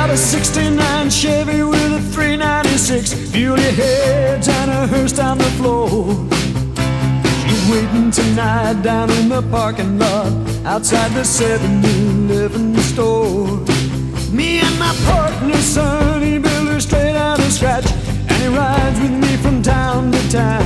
got a '69 Chevy with a 396, Beauty heads and a hearse on the floor. She's waiting tonight down in the parking lot outside the 7-Eleven store. Me and my partner, son, he built her straight out of scratch, and he rides with me from town to town.